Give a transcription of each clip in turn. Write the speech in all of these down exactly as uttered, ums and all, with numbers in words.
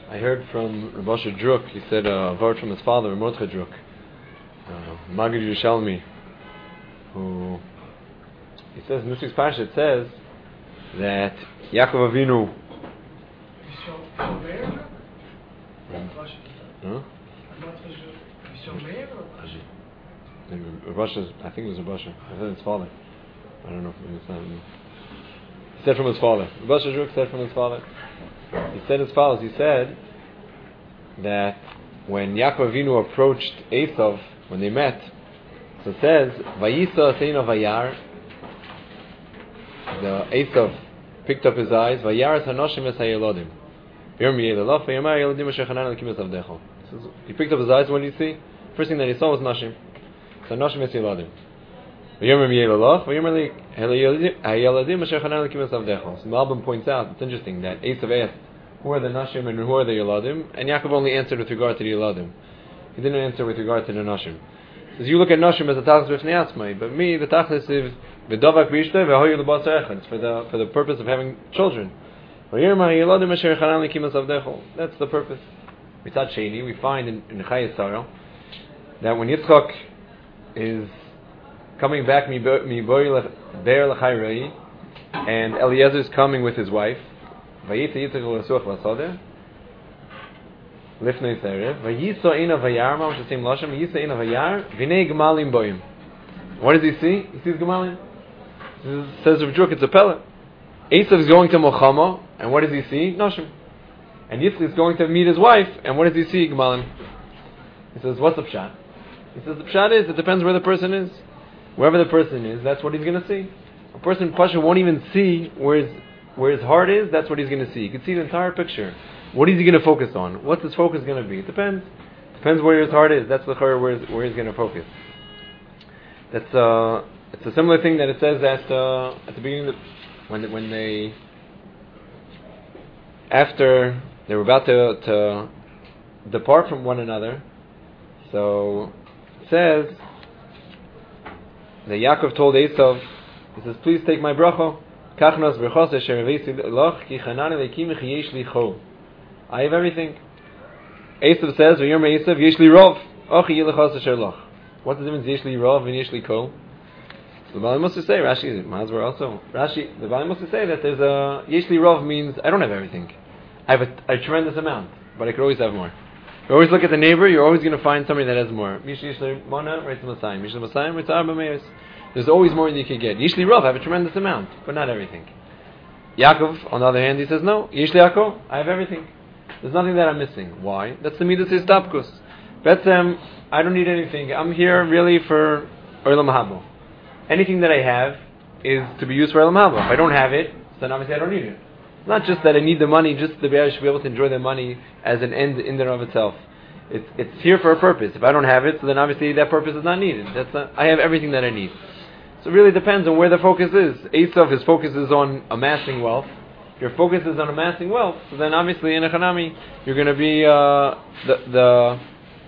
I heard from Rav Asher Druk, he said uh, a word from his father, Mordechai Druk, uh, Magid Yerushalmi, who, he says, in this week's parsha, it says that Yaakov Avinu, huh? Rav Asher, I think it was Rav Asher, I said his father, I don't know if it's not, he said from his father, Rav Asher Druk said from his father, he said as follows, he said that when Yaakov Avinu approached Esav, when they met, so it says, Vayisa Aseinu Vayar, the Esav picked up his eyes, Vayar Hanoshim Es HaYelodim, Yom Yelelov, Vayamar Yelodim Asher Chanan Elokim Es Avdecho. He picked up his eyes, what did he see? First thing that he saw was Nashim. So Nashim Es Yelodim. Vayamar Yelelov, Vayamar Yelodim Asher Chanan Elokim Es Avdecho. So Malbim points out, it's interesting that Esav asked, who are the Nashim and who are the Yeladim? And Yaakov only answered with regard to the Yeladim. He didn't answer with regard to the Nashim. So you look at Nashim as a Tachlis B'fnei Atzmai, but me, the Tachlis is V'davak B'ishtei V'hoyu L'bas Echad. It's for the for the purpose of having children. That's the purpose. Mitzad Sheni, we find in, in Chayei Sarah that when Yitzchak is coming back Mi'boy Be'er L'chayrei, and Eliezer is coming with his wife, Vayitza Yitzchak l'suach l'sodeh lifnei serev Vayiso ina vayar ma which is the same lashon Vayiso ina vayar Vinei gemalim boim. What does he see? He sees gemalim. It says of Druk, it's a pella. Esav is going to Mochama, and what does he see? Nashim. And Yitzchak is going to meet his wife, and what does he see? Gemalim. He says, what's the pshat? He says the pshat is, it depends where the person is. Wherever the person is, that's what he's going to see. A person Pasha won't even see where his Where his heart is, that's what he's going to see. You can see the entire picture. What is he going to focus on? What's his focus going to be? It depends. Depends where his heart is. That's the where where he's going to focus. That's uh, it's a similar thing that it says at uh, at the beginning of the, when when they after they were about to to depart from one another. So it says that Yaakov told Esav, he says, "Please take my bracha." I have everything. Esav says, what's the difference yesh li rov and yesh li kol? So the Bali must say, Rashi, Mazbar also, Rashi, the Bali must say that there's a, yesh li rov means, I don't have everything. I have a, a tremendous amount, but I could always have more. You always look at the neighbor, you're always going to find somebody that has more. There's always more than you can get. Yishli Rav, I have a tremendous amount, but not everything. Yaakov, on the other hand, he says, no, Yishli Yaakov, I have everything. There's nothing that I'm missing. Why? That's the Midas Istapkus. Betzem, I don't need anything. I'm here really for Olam Haba. Anything that I have is to be used for Olam Haba. If I don't have it, then obviously I don't need it. It's not just that I need the money, just to be able to, be able to enjoy the money as an end in and of itself. It's, it's here for a purpose. If I don't have it, so then obviously that purpose is not needed. That's not, I have everything that I need. So it really depends on where the focus is. Esav, his focus is on amassing wealth. If your focus is on amassing wealth, so then obviously in Echanami, you're going to be, uh, the, the,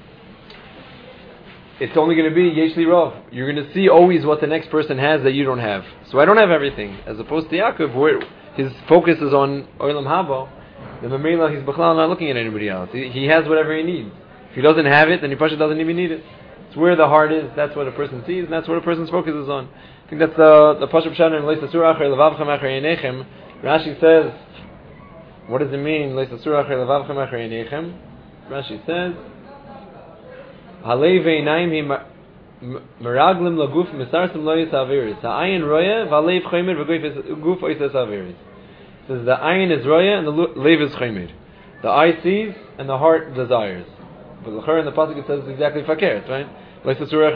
it's only going to be Yesh Li Rav. You're going to see always what the next person has that you don't have. So I don't have everything. As opposed to Yaakov, where his focus is on Olam Haba, the Mamela, he's B'chlal not looking at anybody else. He, he has whatever he needs. If he doesn't have it, then he Pasha doesn't even need it. It's where the heart is, that's what a person sees, and that's what a person's focus is on. I think that's the the Pashup Shana in Leisa Surah Acher Levavchem Acher Yeinechem. Rashi says, what does it mean, Leisa Surah Acher Levavchem Acher Yeinechem? Rashi says, Halei Ve'inayim Hi Meraglim Laguf Misarsim Lo Yis Aviris Ha'ayin Roya V'alev Chomer V'guf Oises Aviris. It says the ayin is Roya and the lev is Chomer. The eye sees and the heart desires. But l'chor in the pasuk it says exactly fakert, right? The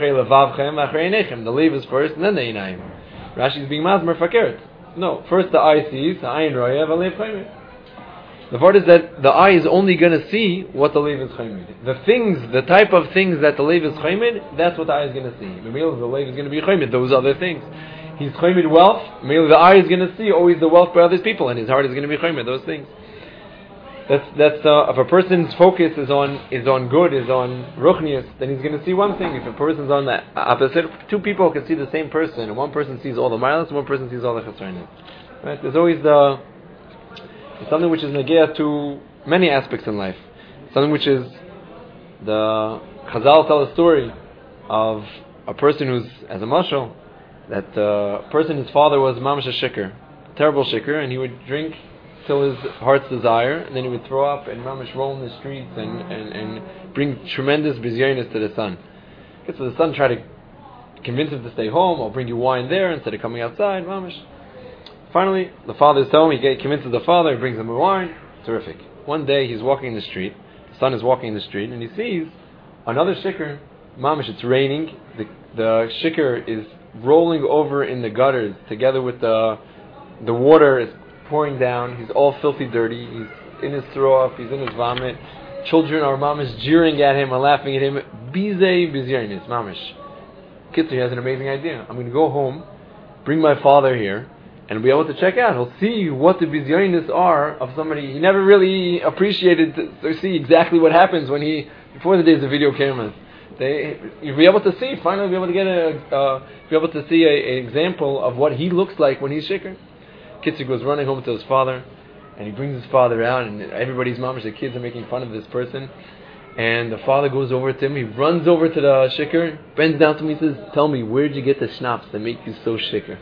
lev is first, and then the einayim. Rashi is being mazmer fakert. No, first the eye sees, the ayin roya, v'lev chaymed. The part is that the eye is only going to see what the lev is chaymed. The things, the type of things that the lev is chaymed, that's what the eye is going to see. The meal, the lev is going to be chaymed. Those other things. He's chaymed wealth. Meal, the eye is going to see always the wealth by other people, and his heart is going to be chaymed. Those things. That's that's uh, if a person's focus is on is on good, is on ruchnius, then he's going to see one thing. If a person's on the opposite, two people can see the same person, and one person sees all the miles, and one person sees all the chesronim. Right? There's always the it's something which is negea to many aspects in life. Something which is, the Chazal tell a story of a person who's, as a mashal, that uh, person, his father was mamash a shikr, terrible shikr, and he would drink till his heart's desire, and then he would throw up and mamash roll in the streets and, and, and bring tremendous bizyonis to the son. Okay, so the son tried to convince him to stay home. I'll bring you wine there instead of coming outside, mamash. Finally, the father's home. He convinces the father. He brings him a wine. Terrific. One day he's walking in the street. The son is walking in the street, and he sees another shikr. Mamash, it's raining. The the shikr is rolling over in the gutters together with the the water is pouring down. He's all filthy dirty. He's in his throw up. He's in his vomit. Children are mamash jeering at him and laughing at him. Bizei bizyonis, mamash. Kitzer, he has an amazing idea. I'm going to go home, bring my father here, and be able to check out. He'll see what the bizyonis are of somebody he never really appreciated to, to see exactly what happens when he, before the days of video cameras. They, you'll be able to see, finally be able to get a, uh, be able to see an example of what he looks like when he's shikr. Kitzer goes running home to his father, and he brings his father out, and everybody's mamash, the kids are making fun of this person. And the father goes over to him, he runs over to the shikr, bends down to him, he says, tell me, where did you get the schnapps that make you so shikr?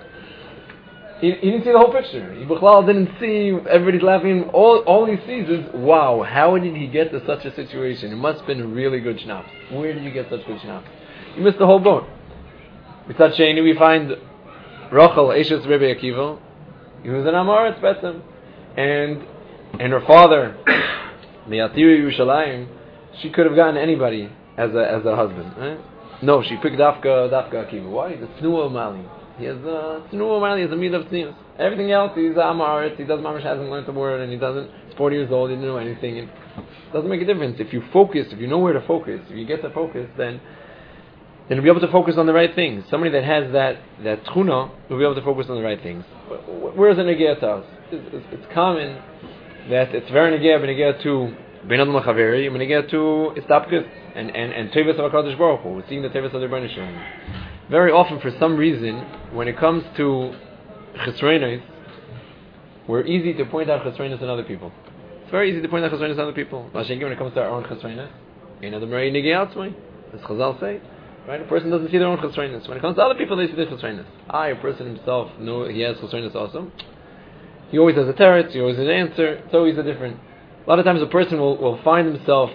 He, he didn't see the whole picture. He Bichlal didn't see, everybody's laughing. All, all he sees is, wow, how did he get to such a situation? It must have been really good schnapps. Where did you get such good schnapps? You missed the whole boat. B'tzad Sheini, we find Rachel, Eshes Rebbe Akiva, he was an Amaretz Betzem. And, and her father, Me'atiri Yerushalayim, she could have gotten anybody as a as a husband. Right? No, she picked Dafka Dafka Akiva. Why? The Tznuah Mali. He has a Tznuah Mali. He has a midah of tznius. Everything else, he's Amaretz. He doesn't mamash, hasn't learned the word, and he doesn't. He's forty years old. He didn't know anything. It doesn't make a difference if you focus. If you know where to focus, if you get to focus, then then you'll be able to focus on the right things. Somebody that has that that tchuna will be able to focus on the right things. Where is it negeh to us? It's, it's, it's common that it's very negeh, but negeh to Ben Adam L'Chaveri, and negeh to istapkut and and and tevis of Hakadosh Baruch Hu. We're seeing the tevis of the Rebbeinu Shalom. Very often, for some reason, when it comes to chesronos, we're easy to point out chesronos in other people. It's very easy to point out chesronos in other people. When it comes to our own chesronos, ein adam rei negeh atzmai, as Chazal say. Right? A person doesn't see their own chesronos. When it comes to other people, they see their chesronos. I, a person himself, know he has chesronos also. He always has a teretz, he always has an answer. It's always a different. A lot of times a person will, will find himself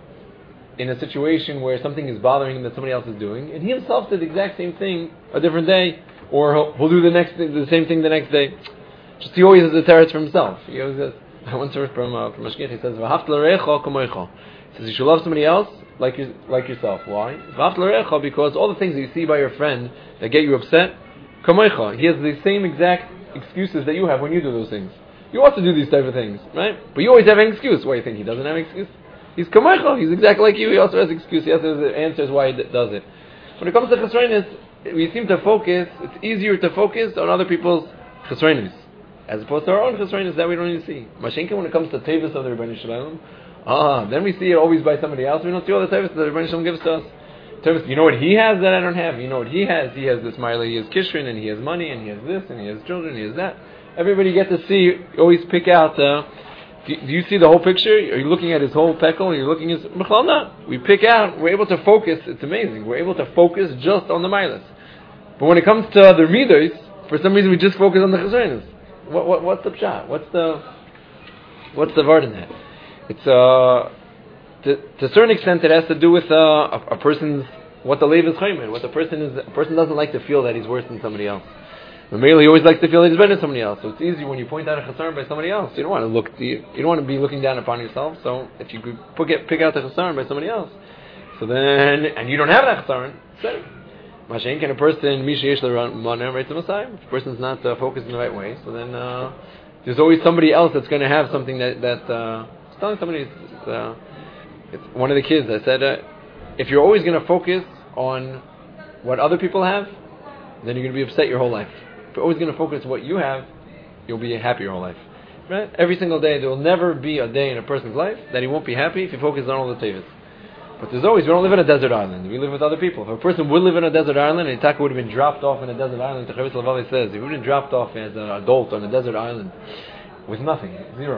in a situation where something is bothering him that somebody else is doing, and he himself did the exact same thing a different day, or he'll, he'll do the next thing, the same thing the next day. Just he always has a teretz for himself. He always has. I once heard from uh, from Ashkech, he says, "V'ahavta l'recha kamoicha." He says you should love somebody else like you, like yourself. Why? V'ahavta l'recha, because all the things that you see by your friend that get you upset, kamoicha. He has the same exact excuses that you have when you do those things. You also do these type of things, right? But you always have an excuse. Why do you think he doesn't have an excuse? He's kamoicha. He's exactly like you. He also has an excuse. He also has answers why he does it. When it comes to chesronos, we seem to focus. It's easier to focus on other people's chesronos as opposed to our own chesronos that we don't even see. Mashenka, when it comes to tevis of the Rebbeinu Shalom, ah, then we see it always by somebody else. We don't see all the tevis that the Rebbeinu Shalom gives to us. Tevis, you know what he has that I don't have. You know what he has. He has this mila. He has kishrin, and he has money, and he has this, and he has children, and he has that. Everybody get to see. You always pick out. Uh, do, do you see the whole picture? Are you looking at his whole pekel? Are you looking at his mechalna? We pick out. We're able to focus. It's amazing. We're able to focus just on the milas. But when it comes to the midos, for some reason we just focus on the chesronos. What, what what's the pshat? What's the what's the word in that? It's uh to, to a certain extent it has to do with uh, a, a person's what the leiv is chaymed. What the person is. A person doesn't like to feel that he's worse than somebody else. The male, he always likes to feel that he's better than somebody else. So it's easy when you point out a chesron by somebody else. You don't want to look. You, you don't want to be looking down upon yourself. So if you could pick, it, pick out the chesron by somebody else, so then and you don't have that chesron, say. Mashen can a person misha yesh l'manah right to Messiah. If a person's not uh, focused in the right way, so then uh, there's always somebody else that's going to have something that that. Uh, I was telling somebody, it's, uh, it's one of the kids. I said, uh, if you're always going to focus on what other people have, then you're going to be upset your whole life. If you're always going to focus on what you have, you'll be happy your whole life. Right? Every single day, there will never be a day in a person's life that he won't be happy if he focuses on all the tevas. But there's always, we don't live in a desert island. We live with other people. If a person would live in a desert island, and Itaka would have been dropped off in a desert island, Techavis Lavali says, if he would have been dropped off as an adult on a desert island with nothing, zero,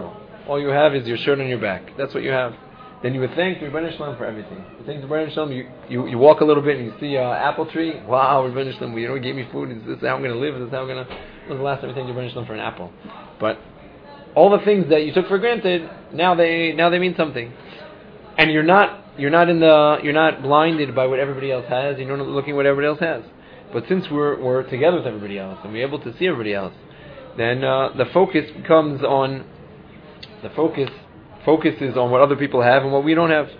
all you have is your shirt on your back. That's what you have. Then you would thank Rebbeinu Shalom for everything. You thank Rebbeinu Shalom. You, you you walk a little bit and you see an apple tree. Wow, Rebbeinu Shalom, you know, he gave me food. Is this how I'm going to live? Is this how I'm going to? When was the last time you thanked Rebbeinu Shalom for an apple? But all the things that you took for granted, now they now they mean something. And you're not you're not in the you're not blinded by what everybody else has. You're not looking at what everybody else has. But since we're we're together with everybody else and we're able to see everybody else, then uh, the focus becomes on the focus focuses on what other people have and what we don't have.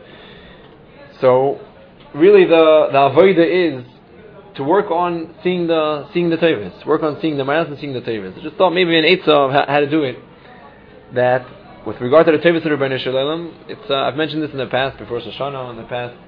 So really the the avodah is to work on seeing the seeing the tevus, work on seeing the mayas and seeing the tevus. I just thought maybe an eitzah of how, how to do it. That with regard to the tevus of Rebbeinu Shalom, it's uh, I've mentioned this in the past before Rosh Hashanah. In the past,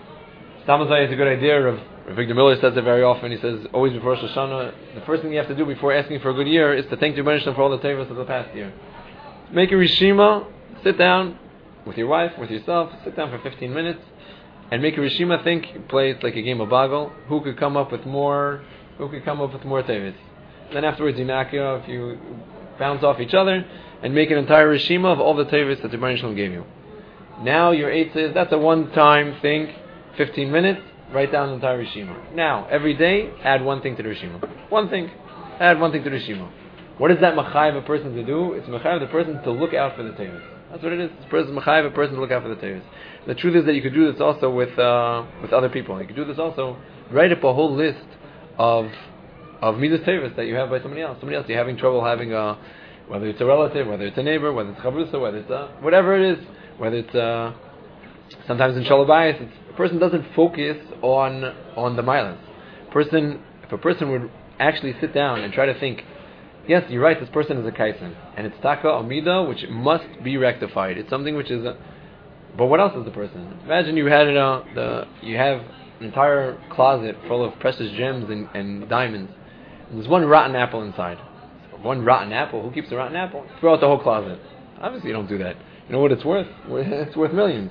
Stamazai is a good idea. Of Victor Miller says it very often. He says always before Rosh Hashanah, the first thing you have to do before asking for a good year is to thank Rebbeinu Shalom for all the tevus of the past year. Make a rishima, sit down with your wife, with yourself, sit down for fifteen minutes, and make a rishima. Think, play it like a game of boggle. Who could come up with more? Who could come up with more tevus? Then afterwards, you knock you off, you bounce off each other, and make an entire rishima of all the tevus that the Rebbeinu Shalom gave you. Now your eight says that's a one-time thing, fifteen minutes. Write down the entire rishima. Now every day, add one thing to the rishima. One thing, add one thing to the rishima. What is that machayev a person to do? It's machayev the person to look out for the tevus. That's what it is. It's person machayev a person to look out for the tevus. The truth is that you could do this also with uh, with other people. You could do this also. Write up a whole list of of midas tevus that you have by somebody else. Somebody else you're having trouble having a, whether it's a relative, whether it's a neighbor, whether it's chavrusa, whether it's a, whatever it is, whether it's a, sometimes in shalom bayis, it's a person doesn't focus on on the milas. Person, if a person would actually sit down and try to think, yes, you're right, this person is a kaisen, and it's taka amida, which must be rectified. It's something which is a, but what else is the person? Imagine you had a, the you have an entire closet full of precious gems and, and diamonds, and there's one rotten apple inside. One rotten apple? Who keeps a rotten apple? Throw out the whole closet. Obviously you don't do that. You know what it's worth? It's worth millions.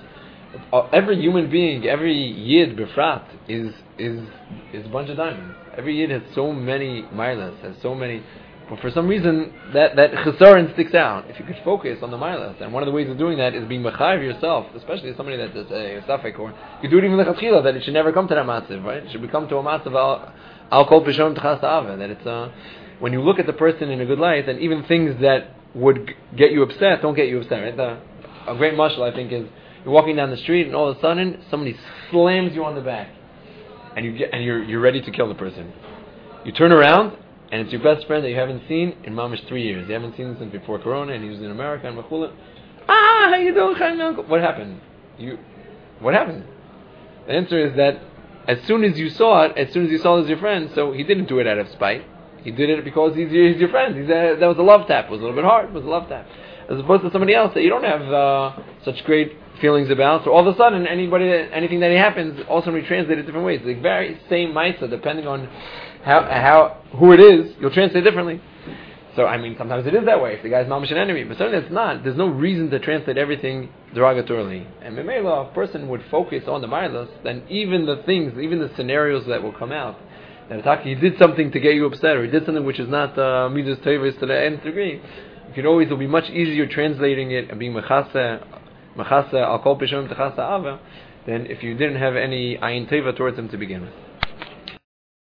Every human being, every yid befrat is is is a bunch of diamonds. Every yid has so many milas, has so many. But for some reason, that that chesaron sticks out. If you could focus on the milas, and one of the ways of doing that is being mechayev yourself, especially as somebody that's a safek, or you do it even lechatchila, that it should never come to that matziv, right? It should become to a matziv al al kol pishon t'chas ava. That it's uh, when you look at the person in a good light, and even things that would g- get you upset don't get you upset. Right? The, a great mashal, I think, is you're walking down the street, and all of a sudden somebody slams you on the back, and you get and you're you're ready to kill the person. You turn around, and it's your best friend that you haven't seen in mamish three years. You haven't seen him since before Corona, and he was in America and Machula. Ah, how you doing, Chaim Uncle? What happened? You, what happened? The answer is that as soon as you saw it, as soon as you saw it as your friend, so he didn't do it out of spite. He did it because he's your, he's your friend. He's a, that was a love tap. It was a little bit hard. It was a love tap. As opposed to somebody else that you don't have uh, such great feelings about. So all of a sudden, anybody, anything that happens, also be translated different ways. The very same ma'isa, depending on how how who it is, you'll translate differently. So I mean, sometimes it is that way if the guy's mamish an enemy, but certainly it's not. There's no reason to translate everything derogatorily. And memela, a person would focus on the milos, then even the things, even the scenarios that will come out, that he did something to get you upset, or he did something which is not midas tevis to the nth degree. You can always, it'll be much easier translating it and being mechase mechase al kol pishon t'chasa ava than if you didn't have any ayin teva towards him to begin with.